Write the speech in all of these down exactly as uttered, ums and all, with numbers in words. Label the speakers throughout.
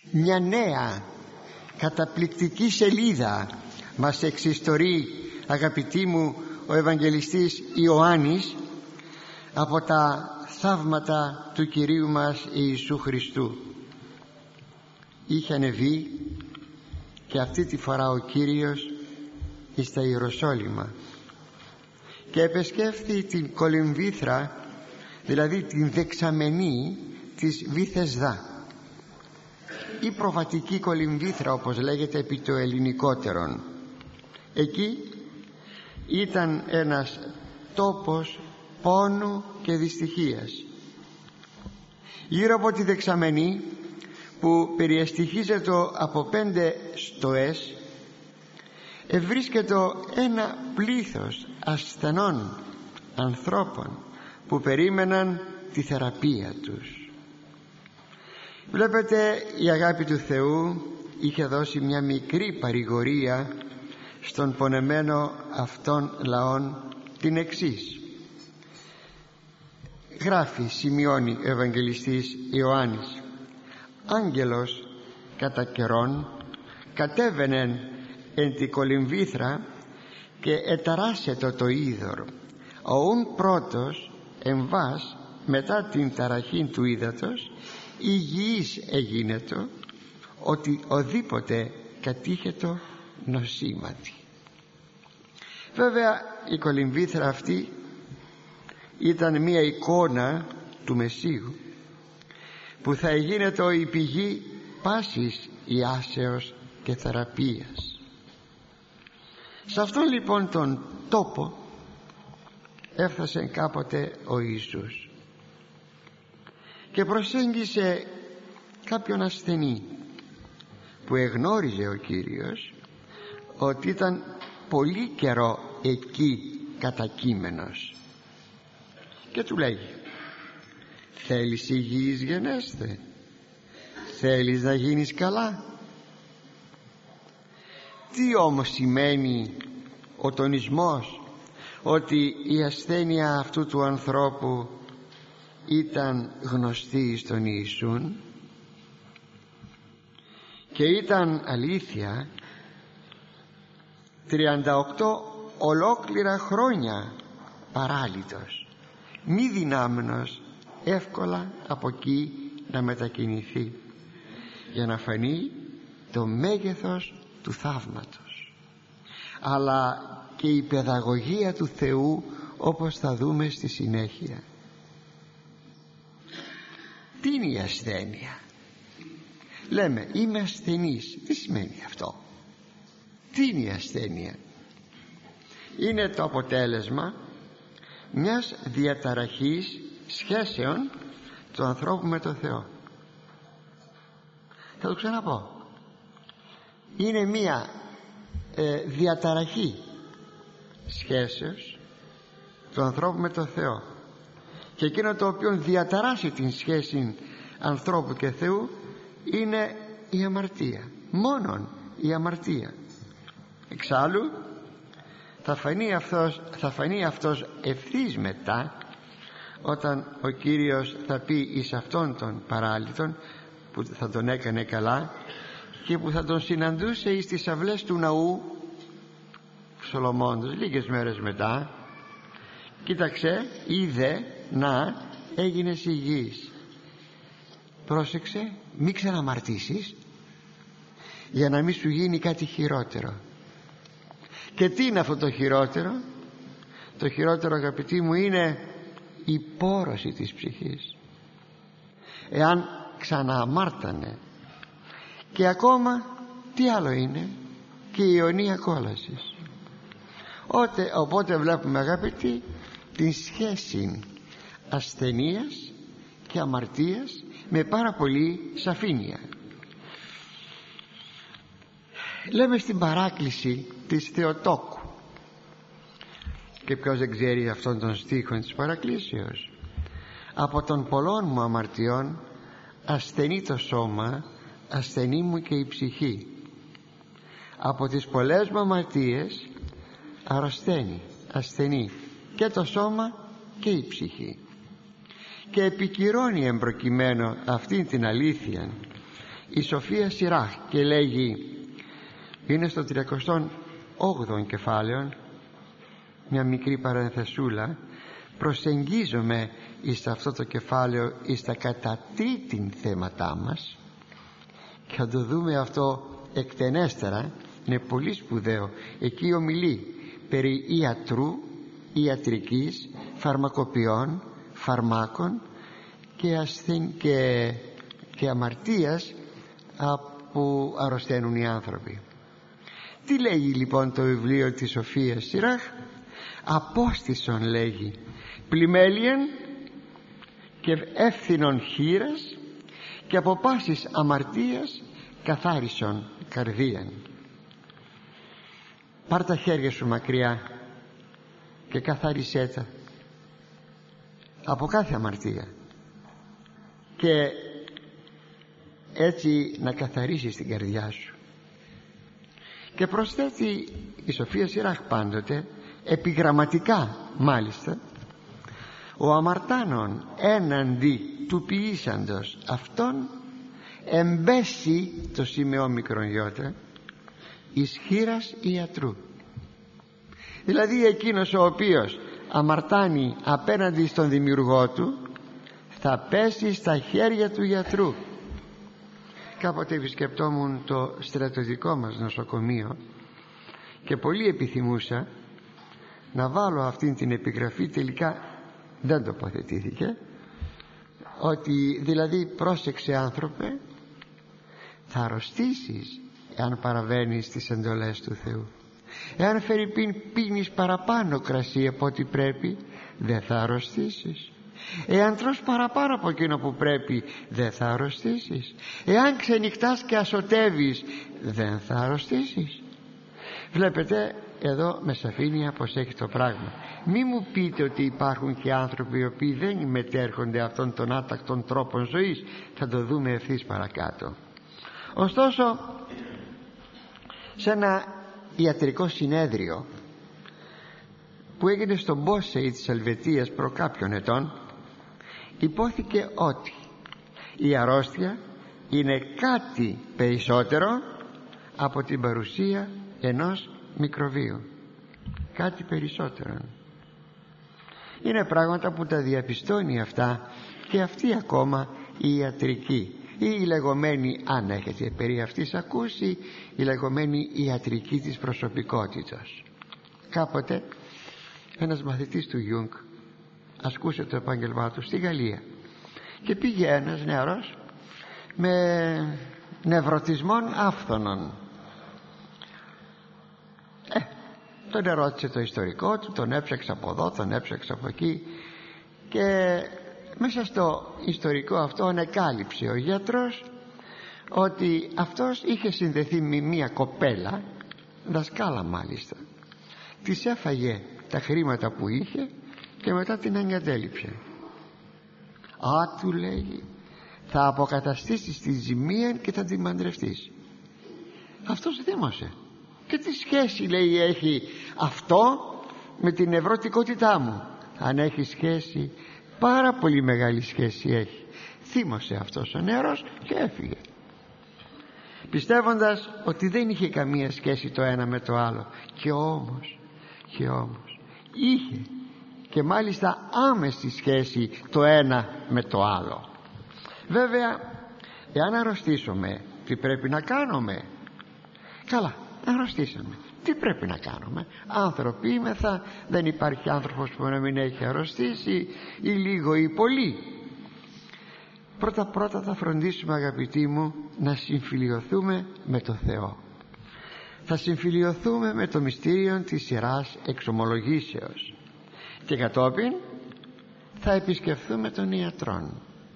Speaker 1: Μια νέα καταπληκτική σελίδα μας εξιστορεί, αγαπητοί μου, ο Ευαγγελιστής Ιωάννης από τα θαύματα του Κυρίου μας Ιησού Χριστού. Είχε ανεβεί και αυτή τη φορά ο Κύριος εις τα Ιεροσόλυμα και επεσκέφθη την κολυμβήθρα, δηλαδή την δεξαμενή της Βήθεσδα, η προβατική κολυμβήθρα όπως λέγεται επί το ελληνικότερον. Εκεί ήταν ένας τόπος πόνου και δυστυχίας. Γύρω από τη δεξαμενή, που περιεστιχίζεται από πέντε στοές, ευρίσκεται ένα πλήθος ασθενών ανθρώπων που περίμεναν τη θεραπεία τους. Βλέπετε, η αγάπη του Θεού είχε δώσει μια μικρή παρηγορία στον πονεμένο αυτών λαών, την εξής. Γράφει, σημειώνει ο Ευαγγελιστής Ιωάννης: άγγελος κατά καιρόν κατέβαινεν εν τη κολυμβήθρα και εταράσσετο το είδωρ. Οούν πρώτος εμβάς μετά την ταραχήν του ύδατος υγιής εγίνετο, ότι οδήποτε κατήχετο νοσήματι. Βέβαια η κολυμβήθρα αυτή ήταν μία εικόνα του Μεσσίου, που θα εγίνετο η πηγή πάσης ιάσεως και θεραπείας. Σε αυτόν λοιπόν τον τόπο έφτασε κάποτε ο Ιησούς και προσέγγισε κάποιον ασθενή που εγνώριζε ο Κύριος ότι ήταν πολύ καιρό εκεί κατακείμενος, και του λέγει: θέλεις υγιής γενέστε, θέλεις να γίνεις καλά? Τι όμως σημαίνει ο τονισμός ότι η ασθένεια αυτού του ανθρώπου ήταν γνωστή στον Ιησούν και ήταν αλήθεια τριάντα οκτώ ολόκληρα χρόνια παράλυτος, μη δυνάμενος εύκολα από εκεί να μετακινηθεί, για να φανεί το μέγεθος του θαύματος, αλλά και η παιδαγωγία του Θεού, όπως θα δούμε στη συνέχεια. Τι είναι η ασθένεια? Λέμε είμαι ασθενής. Τι σημαίνει αυτό? Τι είναι η ασθένεια? Είναι το αποτέλεσμα μιας διαταραχής σχέσεων του ανθρώπου με τον Θεό. Θα το ξαναπώ. Είναι μια ε, διαταραχή σχέσεως του ανθρώπου με τον Θεό, και εκείνο το οποίο διαταράσσει την σχέση ανθρώπου και Θεού είναι η αμαρτία, μόνον η αμαρτία. Εξάλλου θα φανεί αυτός, θα φανεί αυτός ευθύς μετά, όταν ο Κύριος θα πει εις αυτόν τον παράλυτον που θα τον έκανε καλά και που θα τον συναντούσε εις τις αυλές του ναού Σολομώντος λίγες μέρες μετά: κοίταξε, είδε, να, έγινες υγιής. Πρόσεξε, μην ξαναμαρτήσεις, για να μην σου γίνει κάτι χειρότερο. Και τι είναι αυτό το χειρότερο? Το χειρότερο, αγαπητοί μου, είναι η πόρωση της ψυχής. Εάν ξανααμάρτανε, και ακόμα τι άλλο είναι? Και η αιωνία κόλαση. Οπότε, οπότε βλέπουμε, αγαπητοί, την σχέση ασθενείας και αμαρτίας με πάρα πολύ σαφήνεια. Λέμε στην παράκληση της Θεοτόκου, και ποιος δεν ξέρει αυτόν τον στίχο της παρακλήσεως: από των πολλών μου αμαρτιών ασθενεί το σώμα, ασθενεί μου και η ψυχή. Από τις πολλές μου αμαρτίες αρρωσταίνει, ασθενεί και το σώμα και η ψυχή. Και επικυρώνει εμπροκειμένο αυτή την αλήθεια η Σοφία Σιράχ και λέγει, είναι στο τριακοστό όγδοο κεφάλαιο, μια μικρή παρενθεσούλα, προσεγγίζομαι εις αυτό το κεφάλαιο εις τα κατά τρίτην θέματά μας και θα το δούμε αυτό εκτενέστερα. Είναι πολύ σπουδαίο. Εκεί ομιλεί περί ιατρού, ιατρικής, φαρμακοποιών, φαρμάκων και, ασθεν... και... και αμαρτίας που αρρωσταίνουν οι άνθρωποι. Τι λέγει λοιπόν το βιβλίο της Σοφίας Σιράχ? Απόστησον λέγει, πλημέλιεν και εύθυνον χείρας και από πάσης αμαρτίας καθάρισον καρδίαν. Πάρ' τα χέρια σου μακριά και καθάρισέ τα από κάθε αμαρτία και έτσι να καθαρίσεις την καρδιά σου. Και προσθέτει η Σοφία Σιράχ πάντοτε, επιγραμματικά μάλιστα, ο αμαρτάνων έναντι του ποιήσαντος αυτόν εμπέσει το σημείο μικρον γιώτα εις χείρας ιατρού. Δηλαδή εκείνος ο οποίος αμαρτάνει απέναντι στον δημιουργό του θα πέσει στα χέρια του γιατρού. Κάποτε επισκεπτόμουν το στρατιωτικό μας νοσοκομείο και πολύ επιθυμούσα να βάλω αυτήν την επιγραφή, τελικά δεν τοποθετήθηκε, ότι δηλαδή πρόσεξε άνθρωπε, θα αρρωστήσεις εάν παραβαίνεις τις εντολές του Θεού. Εάν φερειπίν πίνεις παραπάνω κρασί από ό,τι πρέπει, δεν θα αρρωστήσεις. Εάν τρως παραπάνω από εκείνο που πρέπει, δεν θα αρρωστήσεις. Εάν ξενυχτάς και ασωτεύεις, δεν θα αρρωστήσεις. Βλέπετε εδώ με σαφήνεια πως έχει το πράγμα. Μη μου πείτε ότι υπάρχουν και άνθρωποι οι οποίοι δεν μετέρχονται αυτών των άτακτων τρόπων ζωής. Θα το δούμε ευθύς παρακάτω. Ωστόσο, σε ένα ιατρικό συνέδριο που έγινε στον Μπόσεϊ της Ελβετίας προ κάποιων ετών, υπόθηκε ότι η αρρώστια είναι κάτι περισσότερο από την παρουσία ενός μικροβίου. Κάτι περισσότερο. Είναι πράγματα που τα διαπιστώνει αυτά και αυτή ακόμα η ιατρική, ή η λεγόμενη, αν έχετε περί αυτής ακούσει, η λεγόμενη ιατρική της προσωπικότητας. Κάποτε ένας μαθητής του Γιούγκ ασκούσε το επάγγελμά του στη Γαλλία και πήγε ένας νεαρός με νευρωτισμών άφθονων. ε, τον ερώτησε το ιστορικό του, τον έψαξε από εδώ, τον έψαξε από εκεί και μέσα στο ιστορικό αυτό ανεκάλυψε ο γιατρός ότι αυτός είχε συνδεθεί με μια κοπέλα, δασκάλα μάλιστα, της έφαγε τα χρήματα που είχε και μετά την εγκατέλειψε. Α, του λέγει, θα αποκαταστήσεις τη ζημία και θα την παντρευτείς. Αυτός θύμωσε. Και τι σχέση, λέει, έχει αυτό με την νευρωτικότητά μου? Αν έχει σχέση, πάρα πολύ μεγάλη σχέση έχει. Θύμωσε αυτός ο νεαρός και έφυγε, πιστεύοντας ότι δεν είχε καμία σχέση το ένα με το άλλο. Και όμως, και όμως είχε, και μάλιστα άμεση σχέση το ένα με το άλλο. Βέβαια, εάν αρρωστήσουμε, τι πρέπει να κάνουμε? Καλά, αρρωστήσαμε, τι πρέπει να κάνουμε? Άνθρωποι είμεθα, δεν υπάρχει άνθρωπος που να μην έχει αρρωστήσει, ή λίγο ή πολύ. Πρώτα πρώτα θα φροντίσουμε, αγαπητοί μου, να συμφιλιωθούμε με το Θεό. Θα συμφιλιωθούμε με το μυστήριο της Ιεράς Εξομολογήσεως και κατόπιν θα επισκεφθούμε τον ιατρόν.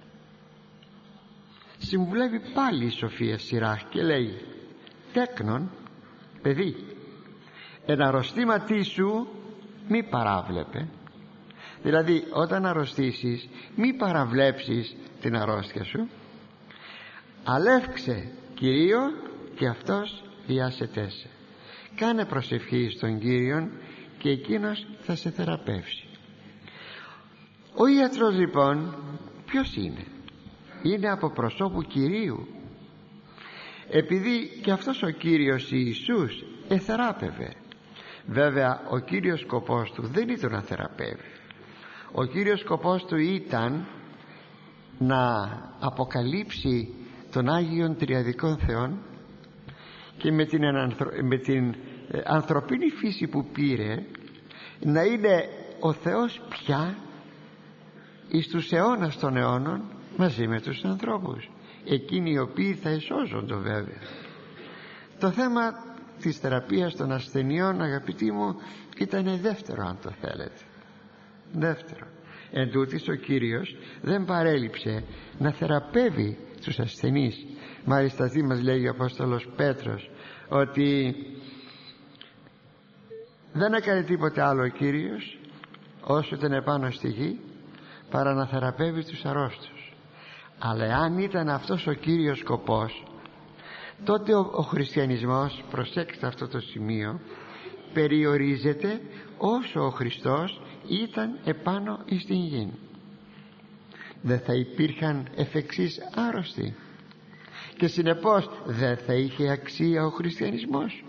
Speaker 1: Συμβουλεύει πάλι η Σοφία Σιράχ και λέει, τέκνον, παιδί, εν αρρωστήματί σου μη παράβλεπε. Δηλαδή, όταν αρρωστήσεις, μη παραβλέψεις την αρρώστια σου. Αλεύξε Κυρίω και αυτός ιάσετέ σε. Κάνε προσευχή στον Κύριον και εκείνος θα σε θεραπεύσει. Ο ιατρός λοιπόν ποιος είναι? Είναι από προσώπου Κυρίου. επειδή και αυτός ο Κύριος Ιησούς εθεράπευε. Βέβαια ο κύριος σκοπός του δεν ήταν να θεραπεύει. Ο κύριος σκοπός του ήταν να αποκαλύψει τον Άγιον Τριαδικών Θεόν και με την, ανθρω... με την ανθρωπίνη φύση που πήρε να είναι ο Θεός πια εις τους αιώνας των αιώνων μαζί με τους ανθρώπους, εκείνοι οι οποίοι θα εσώζονται βέβαια. Το θέμα της θεραπείας των ασθενειών, αγαπητοί μου, ήταν δεύτερο, αν το θέλετε, δεύτερο. Εν τούτοις ο Κύριος δεν παρέλειψε να θεραπεύει τους ασθενείς. Μάλιστα τι μας λέει ο Απόστολος Πέτρος, ότι δεν έκανε τίποτε άλλο ο Κύριος όσο ήταν επάνω στη γη παρά να θεραπεύει τους αρρώστους. Αλλά αν ήταν αυτός ο κύριος σκοπός, τότε ο, ο χριστιανισμός, προσέξτε αυτό το σημείο, περιορίζεται όσο ο Χριστός ήταν επάνω εις την γη. Δεν θα υπήρχαν εφ' εξής άρρωστοι και συνεπώς δεν θα είχε αξία ο χριστιανισμός.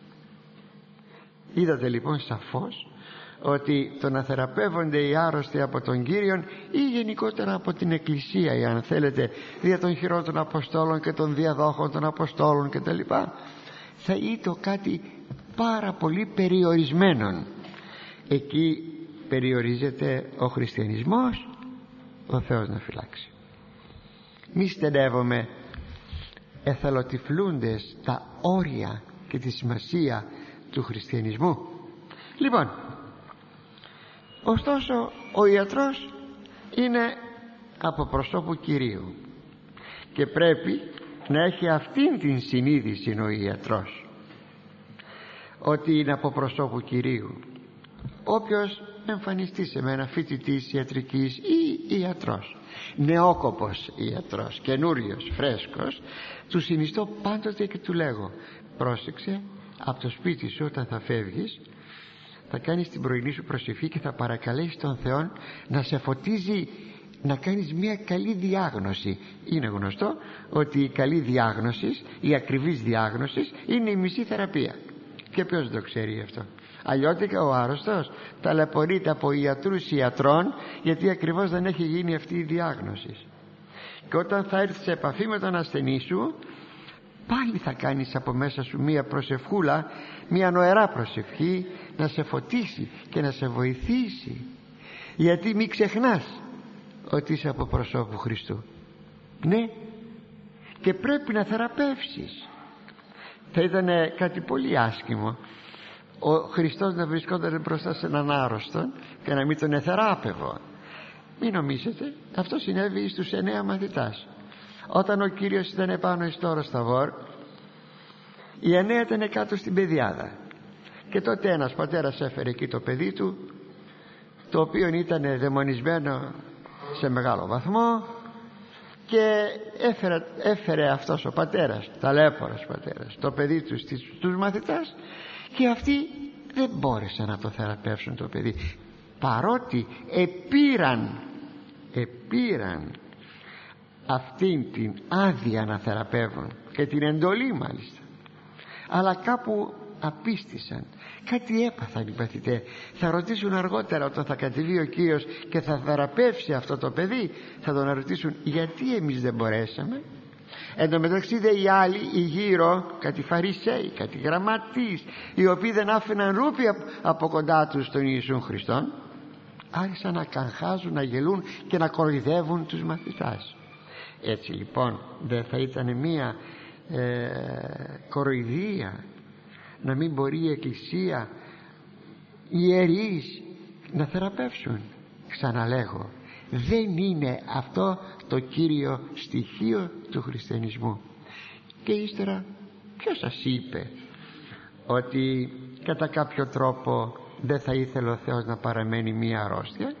Speaker 1: Είδατε λοιπόν σαφώς ότι το να θεραπεύονται οι άρρωστοι από τον Κύριον ή γενικότερα από την Εκκλησία, ή αν θέλετε δια των χειρών των Αποστόλων και των διαδόχων των Αποστόλων κτλ, θα ήταν κάτι πάρα πολύ περιορισμένον. Εκεί περιορίζεται ο χριστιανισμός, ο Θεός να φυλάξει. Μη στενεύομαι εθελοτυφλούντες τα όρια και τη σημασία του χριστιανισμού. Λοιπόν, ωστόσο ο ιατρός είναι από προσώπου Κυρίου και πρέπει να έχει αυτήν την συνείδηση ο ιατρός, ότι είναι από προσώπου Κυρίου. Όποιος εμφανιστεί σε μένα φοιτητής ιατρικής ή ιατρός, νεόκοπος ιατρός, καινούριος, φρέσκος, του συνιστώ πάντοτε και του λέγω: πρόσεξε, από το σπίτι σου όταν θα φεύγεις θα κάνεις την πρωινή σου προσευχή και θα παρακαλέσεις τον Θεό να σε φωτίζει, να κάνεις μια καλή διάγνωση. Είναι γνωστό ότι η καλή διάγνωση, η ακριβής διάγνωση είναι η μισή θεραπεία. Και ποιος δεν το ξέρει αυτό? Αλλιώτικα ο άρρωστος ταλαιπωρείται από ιατρούς ιατρών, γιατί ακριβώς δεν έχει γίνει αυτή η διάγνωση. Και όταν θα έρθεις σε επαφή με τον ασθενή σου, πάλι θα κάνεις από μέσα σου μία προσευχούλα, μία νοερά προσευχή, να σε φωτίσει και να σε βοηθήσει. Γιατί μην ξεχνάς ότι είσαι από προσώπου Χριστού. Ναι, και πρέπει να θεραπεύσεις. Θα ήταν κάτι πολύ άσχημο ο Χριστός να βρισκόταν μπροστά σε έναν άρρωστον και να μην τον εθεράπευε. Μην νομίζετε, αυτό συνέβη στους εννέα μαθητάς. Όταν ο Κύριος ήταν επάνω εις το όρος Σταβόρ, οι εννέα ήταν κάτω στην πεδιάδα, και τότε ένας πατέρας έφερε εκεί το παιδί του, το οποίο ήταν δαιμονισμένο σε μεγάλο βαθμό, και έφερε, έφερε αυτός ο πατέρας, ταλέπορος πατέρας, το παιδί του στους μαθητάς, και αυτοί δεν μπόρεσαν να το θεραπεύσουν το παιδί, παρότι επήραν επήραν αυτήν την άδεια να θεραπεύουν και την εντολή μάλιστα, αλλά κάπου απίστησαν, κάτι έπαθαν οι παθητές. Θα ρωτήσουν αργότερα, όταν θα κατεβεί ο Κύριος και θα θεραπεύσει αυτό το παιδί, θα τον ρωτήσουν γιατί εμείς δεν μπορέσαμε. Εν τω μεταξύ δε οι άλλοι, οι γύρω, κάτι φαρισαίοι, κάτι γραμματείς, οι οποίοι δεν άφηναν ρούπι από κοντά τους τον Ιησούν Χριστόν, άρχισαν να καγχάζουν, να γελούν και να κοροϊδεύουν τους μαθητάς. Έτσι λοιπόν δεν θα ήταν μία ε, κοροϊδία να μην μπορεί η Εκκλησία, οι ιερείς να θεραπεύσουν? Ξαναλέγω, δεν είναι αυτό το κύριο στοιχείο του χριστιανισμού. Και ύστερα, ποιος σας είπε ότι κατά κάποιο τρόπο δεν θα ήθελε ο Θεός να παραμένει μία αρρώστια?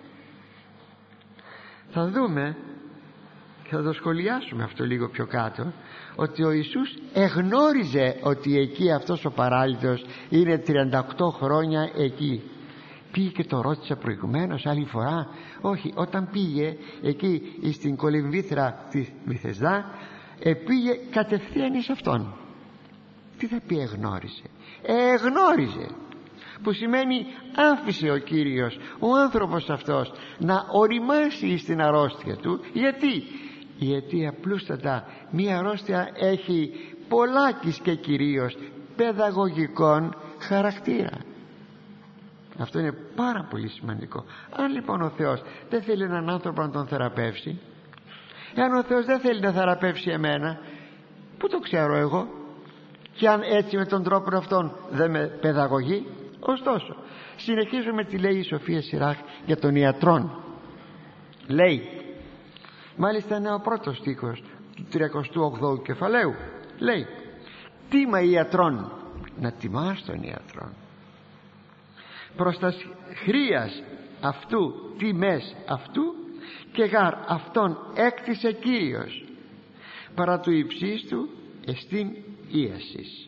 Speaker 1: Θα δούμε και θα το σχολιάσουμε αυτό λίγο πιο κάτω, ότι ο Ιησούς εγνώριζε ότι εκεί αυτός ο παράλυτος είναι τριάντα οκτώ χρόνια εκεί. Πήγε και το ρώτησε προηγουμένως άλλη φορά? Όχι, όταν πήγε εκεί στην κολυμβήθρα της Βηθεσδά, επήγε κατευθείαν εις αυτόν. Τι θα πει εγνώρισε? Εγνώριζε, που σημαίνει άφησε ο Κύριος ο άνθρωπος αυτός να οριμάσει στην αρρώστια του. Γιατί? Γιατί απλούστατα μία αρρώστια έχει πολλάκις και κυρίως παιδαγωγικών χαρακτήρα. Αυτό είναι πάρα πολύ σημαντικό. Αν λοιπόν ο Θεός δεν θέλει έναν άνθρωπο να τον θεραπεύσει, εάν ο Θεός δεν θέλει να θεραπεύσει εμένα, πού το ξέρω εγώ? Και αν έτσι με τον τρόπο αυτόν δεν με παιδαγωγεί. Ωστόσο συνεχίζουμε τι λέει η Σοφία Σιράχ για τον ιατρόν. Λέει, μάλιστα είναι ο πρώτος στίχος του τριακοστού όγδοου κεφαλαίου, λέει, τίμα ιατρόν, να τιμάς τον ιατρόν, προς τα χρίας αυτού τιμές αυτού, και γάρ αυτόν έκτισε Κύριος, παρά του υψίστου εστίν ίασης.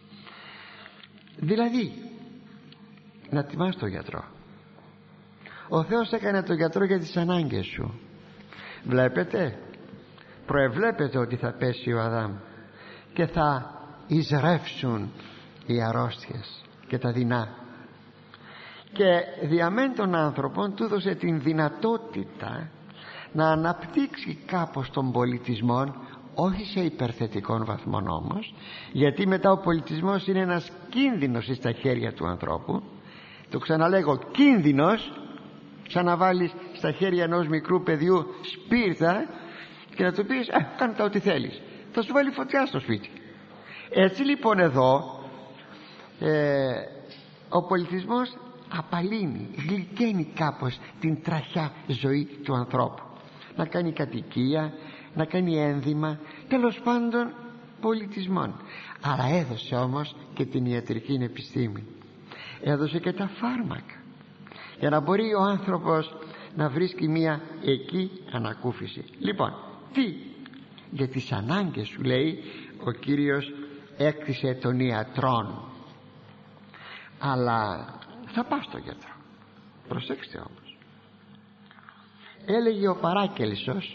Speaker 1: Δηλαδή να τιμάς τον γιατρό. Ο Θεός έκανε τον γιατρό για τις ανάγκες σου. Βλέπετε, προεβλέπετε ότι θα πέσει ο Αδάμ και θα εισρεύσουν οι αρρώστιες και τα δεινά, και διαμέν των άνθρωπων του έδωσε την δυνατότητα να αναπτύξει κάπως τον πολιτισμό, όχι σε υπερθετικών βαθμών όμως, γιατί μετά ο πολιτισμός είναι ένας κίνδυνος στα χέρια του ανθρώπου. Το ξαναλέγω, κίνδυνος, σαν να βάλεις στα χέρια ενός μικρού παιδιού σπίρτα και να του πεις «Α, κάνε τα ό,τι θέλεις», θα σου βάλει φωτιά στο σπίτι. Έτσι λοιπόν εδώ ε, ο πολιτισμός απαλύνει, γλυκαίνει κάπως την τραχιά ζωή του ανθρώπου. Να κάνει κατοικία, να κάνει ένδυμα, τέλος πάντων πολιτισμών. Αλλά έδωσε όμως και την ιατρική επιστήμη, έδωσε και τα φάρμακα, για να μπορεί ο άνθρωπος να βρίσκει μία εκεί ανακούφιση. Λοιπόν, τι? Για τις ανάγκες σου, λέει, ο Κύριος έκτισε τον ιατρόν. Αλλά θα πας στον γιατρό, προσέξτε όμως, έλεγε ο Παράκελσος,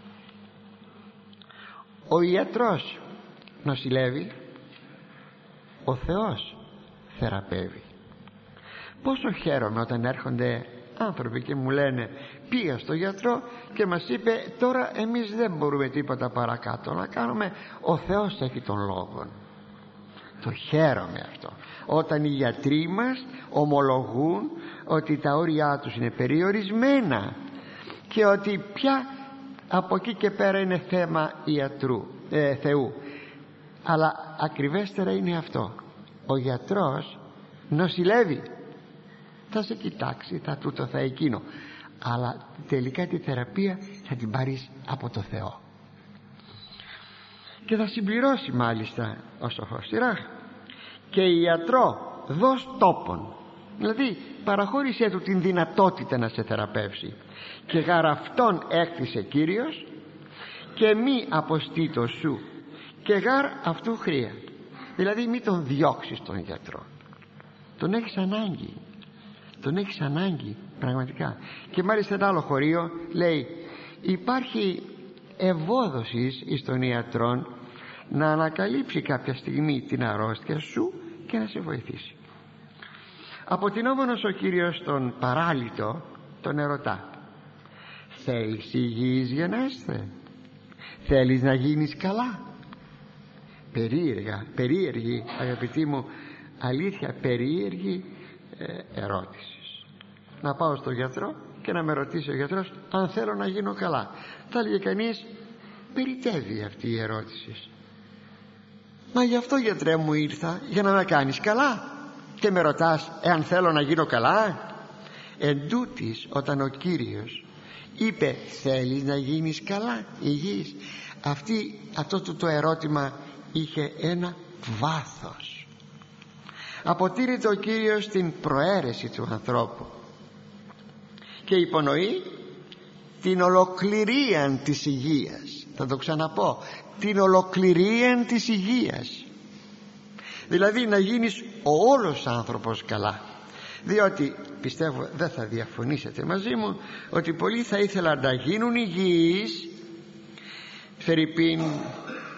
Speaker 1: ο ιατρός νοσηλεύει, ο Θεός θεραπεύει. Πόσο χαίρομαι όταν έρχονται άνθρωποι και μου λένε πήγα στο γιατρό και μας είπε τώρα εμείς δεν μπορούμε τίποτα παρακάτω να κάνουμε, ο Θεός έχει τον λόγο. Το χαίρομαι αυτό, όταν οι γιατροί μας ομολογούν ότι τα όρια τους είναι περιορισμένα και ότι πια από εκεί και πέρα είναι θέμα ιατρού, ε, Θεού. Αλλά ακριβέστερα είναι αυτό, ο γιατρός νοσηλεύει, θα σε κοιτάξει, θα τούτο, θα εκείνο, αλλά τελικά τη θεραπεία θα την πάρεις από το Θεό. Και θα συμπληρώσει μάλιστα ο Σοφός Σιράχ, και ιατρό δώσ' τόπον, δηλαδή παραχώρησέ του την δυνατότητα να σε θεραπεύσει, και γαρ αυτόν έκτισε Κύριος και μη αποστήτω σου, και γαρ αυτού χρία. Δηλαδή μη τον διώξεις τον γιατρό, τον έχεις ανάγκη, τον έχεις ανάγκη πραγματικά. Και μάλιστα ένα άλλο χωρίο λέει υπάρχει ευόδοσης εις των ιατρών να ανακαλύψει κάποια στιγμή την αρρώστια σου και να σε βοηθήσει. Αποτινόμενος ο Κύριος τον παράλυτο τον ερωτά, θέλεις υγιής γενέσθε, θέλεις να γίνεις καλά? Περίεργα, περίεργη αγαπητοί μου, αλήθεια περίεργη ε, ερώτηση. Να πάω στον γιατρό και να με ρωτήσει ο γιατρός αν θέλω να γίνω καλά. Θα έλεγε κανείς, περιτεύει αυτή η ερώτηση. Μα γι' αυτό γιατρέ μου ήρθα, για να με κάνεις καλά, και με ρωτάς εάν θέλω να γίνω καλά? Εν τούτης, όταν ο Κύριος είπε θέλεις να γίνεις καλά, υγιής, αυτή, αυτό το, το ερώτημα είχε ένα βάθος. Αποτήρησε ο Κύριος την προαίρεση του ανθρώπου και υπονοεί την ολοκληρίαν της υγείας. Θα το ξαναπώ, την ολοκληρίαν της υγείας, δηλαδή να γίνεις ο όλος άνθρωπος καλά. Διότι πιστεύω δεν θα διαφωνήσετε μαζί μου ότι πολλοί θα ήθελαν να γίνουν υγιείς, φερειπίν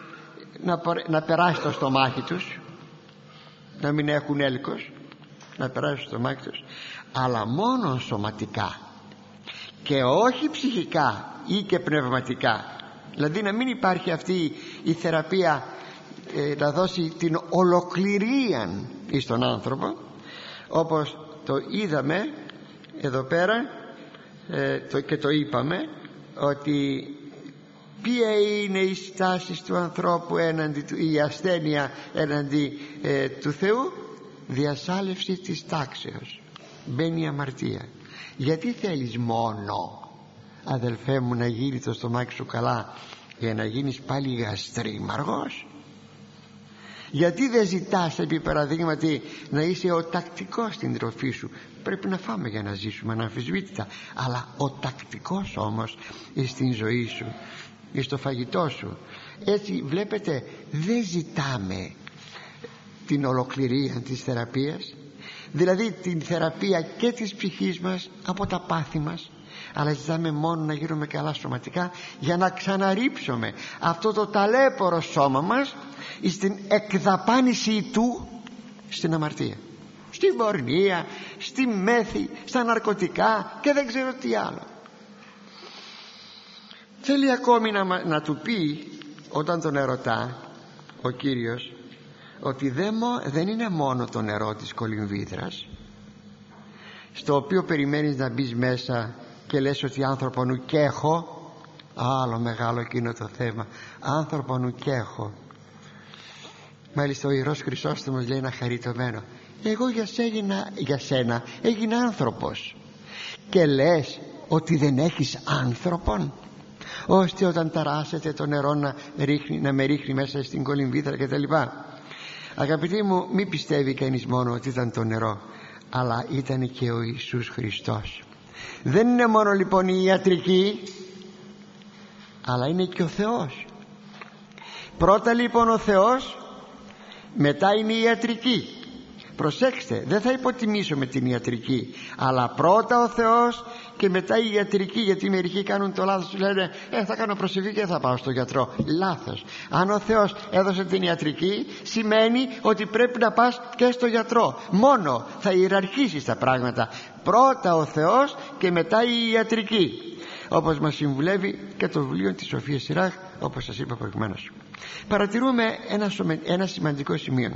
Speaker 1: να, να περάσει το στομάχι τους, να μην έχουν έλκος, να περάσει το στομάχι τους, αλλά μόνο σωματικά και όχι ψυχικά ή και πνευματικά. Δηλαδή να μην υπάρχει αυτή η θεραπεία ε, να δώσει την ολοκληρία εις τον άνθρωπο, όπως το είδαμε εδώ πέρα ε, το, και το είπαμε, ότι ποια είναι η στάση του ανθρώπου έναντι του, η ασθένεια έναντι ε, του Θεού? Διασάλευση της τάξεως. Μπαίνει η αμαρτία. Γιατί θέλεις μόνο, αδελφέ μου, να γίνει το στομάχι σου καλά για να γίνεις πάλι γαστρίμαργος? Γιατί δεν ζητάς, επί παραδείγματι, να είσαι ο τακτικός στην τροφή σου? Πρέπει να φάμε για να ζήσουμε αναμφισβήτητα, αλλά ο τακτικός όμως στην ζωή σου, στο φαγητό σου. Έτσι βλέπετε, δεν ζητάμε την ολοκληρία της θεραπείας, δηλαδή την θεραπεία και της ψυχής μας από τα πάθη μας, αλλά ζητάμε μόνο να γίνουμε καλά σωματικά για να ξαναρρύψουμε αυτό το ταλέπορο σώμα μας στην εκδαπάνησή του στην αμαρτία, στην πορνεία, στη μέθη, στα ναρκωτικά και δεν ξέρω τι άλλο. Θέλει ακόμη να, να του πει, όταν τον ερωτά ο Κύριος, ότι δεν, δεν είναι μόνο το νερό της κολυμβήθρας, στο οποίο περιμένεις να μπεις μέσα και λες ότι άνθρωπο νου κι έχω. Άλλο μεγάλο εκείνο το θέμα, άνθρωπο νου κι έχω. Μάλιστα ο Ιερός Χρυσόστομος λέει ένα χαριτωμένο: εγώ για σένα, για σένα έγινα άνθρωπος και λες ότι δεν έχεις άνθρωπον, ώστε όταν ταράσετε το νερό να, ρίχνει, να με ρίχνει μέσα στην κολυμβήθρα κτλ. Αγαπητοί μου, μη πιστεύει κανείς μόνο ότι ήταν το νερό, αλλά ήταν και ο Ιησούς Χριστός. Δεν είναι μόνο λοιπόν η ιατρική, αλλά είναι και ο Θεός. Πρώτα λοιπόν ο Θεός, μετά είναι η ιατρική. Προσέξτε, δεν θα υποτιμήσω με την ιατρική, αλλά πρώτα ο Θεός και μετά η ιατρική. Γιατί μερικοί κάνουν το λάθος, του λένε ε, θα κάνω προσευχή και θα πάω στο γιατρό. Λάθος. Αν ο Θεός έδωσε την ιατρική, σημαίνει ότι πρέπει να πας και στο γιατρό. Μόνο θα ιεραρχήσεις τα πράγματα. Πρώτα ο Θεός και μετά η ιατρική, όπως μας συμβουλεύει και το βιβλίο της Σοφίας Σιράχ, όπως σας είπα προηγουμένως. Παρατηρούμε ένα, ένα σημαντικό σημείο,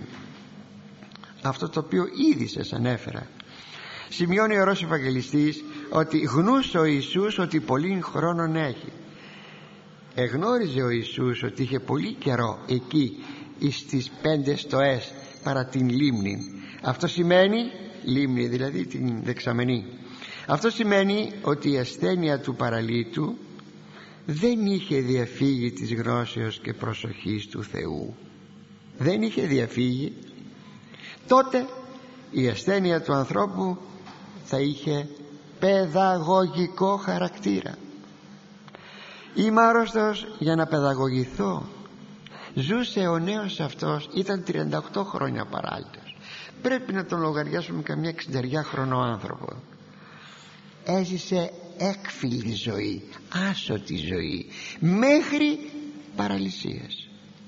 Speaker 1: αυτό το οποίο ήδη σας ανέφερα. Σημειώνει ο Ιερός Ευαγγελιστής ότι γνούσε ο Ιησούς ότι πολύ χρόνον έχει. Εγνώριζε ο Ιησούς ότι είχε πολύ καιρό εκεί στις πέντε στοές παρά την λίμνη. Αυτό σημαίνει, λίμνη δηλαδή την δεξαμενή, αυτό σημαίνει ότι η ασθένεια του παραλίτου δεν είχε διαφύγει της γνώσεως και προσοχής του Θεού. Δεν είχε διαφύγει. Τότε η ασθένεια του ανθρώπου θα είχε παιδαγωγικό χαρακτήρα. Είμαι άρρωστος για να παιδαγωγηθώ. Ζούσε ο νέος αυτός, ήταν τριάντα οκτώ χρόνια παράλυτος. Πρέπει να τον λογαριάσουμε καμιά εξήντα χρονό άνθρωπο. Έζησε έκφυλη ζωή, άσωτη ζωή, μέχρι παραλυσίας.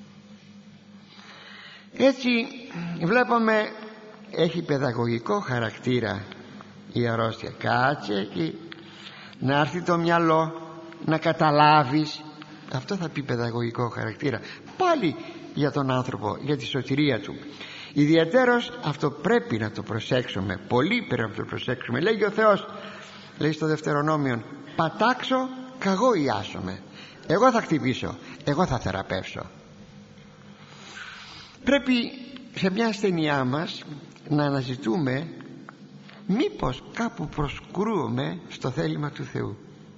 Speaker 1: Έτσι βλέπουμε, έχει παιδαγωγικό χαρακτήρα η αρρώστια. Κάτσε εκεί, να έρθει το μυαλό, να καταλάβεις. Αυτό θα πει παιδαγωγικό χαρακτήρα πάλι για τον άνθρωπο, για τη σωτηρία του. Ιδιαίτερος αυτό πρέπει να το προσέξουμε, πολύ πρέπει να το προσέξουμε. Λέγει ο Θεός, λέει στο Δευτερονόμιον, πατάξω καγώ ιάσομαι. Εγώ θα χτυπήσω, εγώ θα θεραπεύσω. Πρέπει σε μια ασθενειά μας να αναζητούμε μήπως κάπου προσκρούουμε στο θέλημα του Θεού.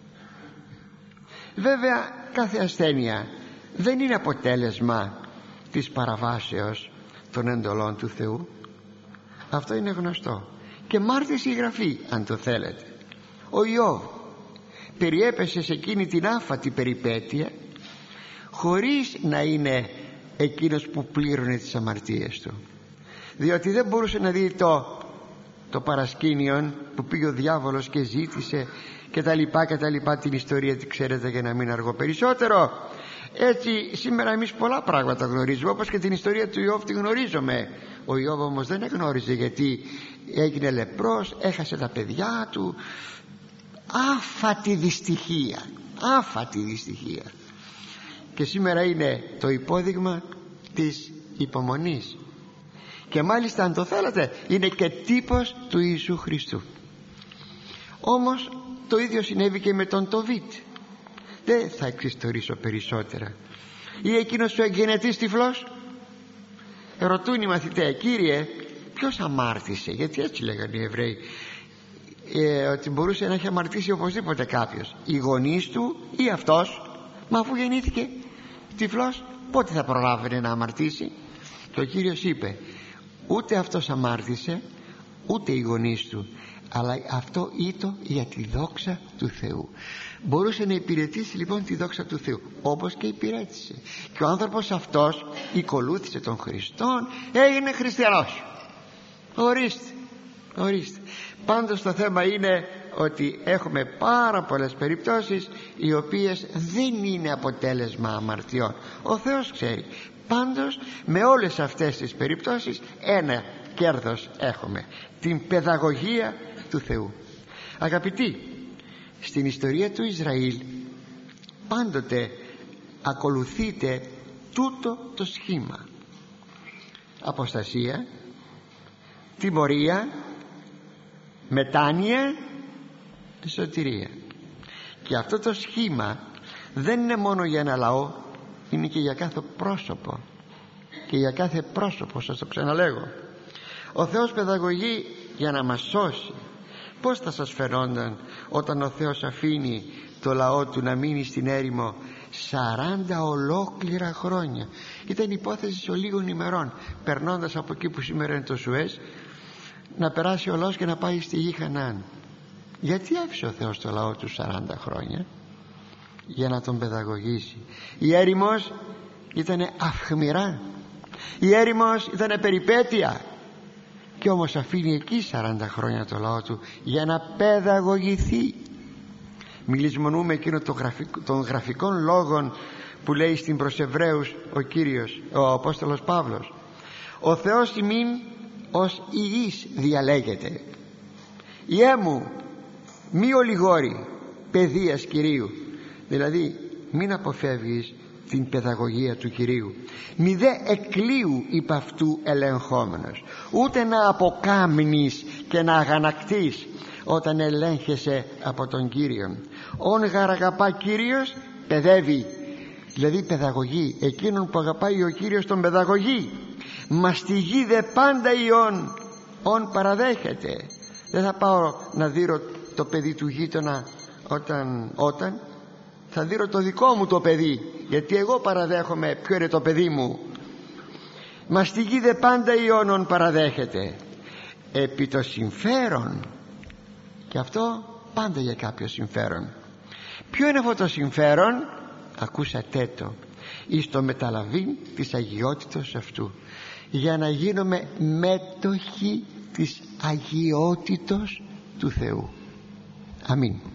Speaker 1: Βέβαια κάθε ασθένεια δεν είναι αποτέλεσμα της παραβάσεως των εντολών του Θεού. Αυτό είναι γνωστό και μάρτυσε η Γραφή, αν το θέλετε. Ο Ιώβ περιέπεσε σε εκείνη την άφατη περιπέτεια χωρίς να είναι εκείνος που πλήρωνε τις αμαρτίες του, διότι δεν μπορούσε να δει το, το παρασκήνιον που πήγε ο διάβολος και ζήτησε και τα λοιπά και τα λοιπά. Την ιστορία τη ξέρετε, για να μην αργώ περισσότερο. Έτσι σήμερα εμείς πολλά πράγματα γνωρίζουμε, όπως και την ιστορία του Ιώβ τη γνωρίζουμε. Ο Ιώβ όμως δεν γνώριζε, γιατί έγινε λεπρός, έχασε τα παιδιά του. Άφατη δυστυχία, άφατη δυστυχία. Και σήμερα είναι το υπόδειγμα της υπομονής, και μάλιστα αν το θέλετε είναι και τύπος του Ιησού Χριστού. Όμως το ίδιο συνέβη και με τον Τοβίτ. Δεν θα εξιστορήσω περισσότερα. Ή εκείνος ο εγγενετής τυφλός. Ρωτούν οι μαθητές, Κύριε, ποιος αμάρτησε? Γιατί έτσι λέγανε οι Εβραίοι, ε, ότι μπορούσε να έχει αμαρτήσει οπωσδήποτε κάποιος, οι γονείς του ή αυτός. Μα αφού γεννήθηκε τυφλός, πότε θα προλάβαινε να αμαρτήσει? Και ο Κύριος είπε, ούτε αυτός αμάρτησε, ούτε οι γονείς του, αλλά αυτό ήτο για τη δόξα του Θεού. Μπορούσε να υπηρετήσει λοιπόν τη δόξα του Θεού, όπως και υπηρέτησε. Και ο άνθρωπος αυτός ακολούθησε τον Χριστόν, έγινε χριστιανός. Ορίστε, ορίστε. Πάντως το θέμα είναι ότι έχουμε πάρα πολλές περιπτώσεις οι οποίες δεν είναι αποτέλεσμα αμαρτιών. Ο Θεός ξέρει. Πάντως με όλες αυτές τις περιπτώσεις ένα κέρδος έχουμε, την παιδαγωγία του Θεού. Αγαπητοί, στην ιστορία του Ισραήλ πάντοτε ακολουθείται τούτο το σχήμα: αποστασία, τιμωρία, μετάνοια, σωτηρία. Και αυτό το σχήμα δεν είναι μόνο για ένα λαό, είναι και για κάθε πρόσωπο. Και για κάθε πρόσωπο, σας το ξαναλέγω. Ο Θεός παιδαγωγεί για να μας σώσει. Πώς θα σας φαινόταν όταν ο Θεός αφήνει το λαό του να μείνει στην έρημο σαράντα ολόκληρα χρόνια? Ήταν υπόθεση ολίγων ημερών, περνώντας από εκεί που σήμερα είναι το Σουέζ, να περάσει ο λαός και να πάει στη γη Χαναάν. Γιατί άφησε ο Θεός το λαό του σαράντα χρόνια? Για να τον παιδαγωγήσει. Η έρημος ήταν αυχμηρά, η έρημος ήταν περιπέτεια, και όμως αφήνει εκεί σαράντα χρόνια το λαό του για να παιδαγωγηθεί. Μιλισμονούμε εκείνο των γραφικ, γραφικών λόγων που λέει στην προς Εβραίους ο Κύριος, ο Απόστολος Παύλος: ο Θεός ημίν ως ιής διαλέγεται, ιέ μου μη ολιγόρη παιδείας Κυρίου. Δηλαδή μην αποφεύγεις την παιδαγωγία του Κυρίου, μη δε εκλείου υπ' αυτού ελεγχόμενος, ούτε να αποκάμνεις και να αγανακτείς όταν ελέγχεσαι από τον Κύριον. Ον γαραγαπά Κύριος παιδεύει, δηλαδή παιδαγωγή. Εκείνον που αγαπάει ο Κύριος τον παιδαγωγή. Μαστιγεί δε πάντα ιών, ον παραδέχεται. Δεν θα πάω να δείρω το παιδί του γείτονα όταν, όταν θα δείρω το δικό μου το παιδί, γιατί εγώ παραδέχομαι ποιο είναι το παιδί μου. Μαστιγεί δε πάντα ιών παραδέχεται, επί το συμφέρον. Και αυτό πάντα για κάποιο συμφέρον. Ποιο είναι αυτό το συμφέρον? Ακούσατε το, εις το μεταλαβήν της αγιότητος αυτού, για να γίνομαι μέτοχοι της αγιότητος του Θεού. Αμήν.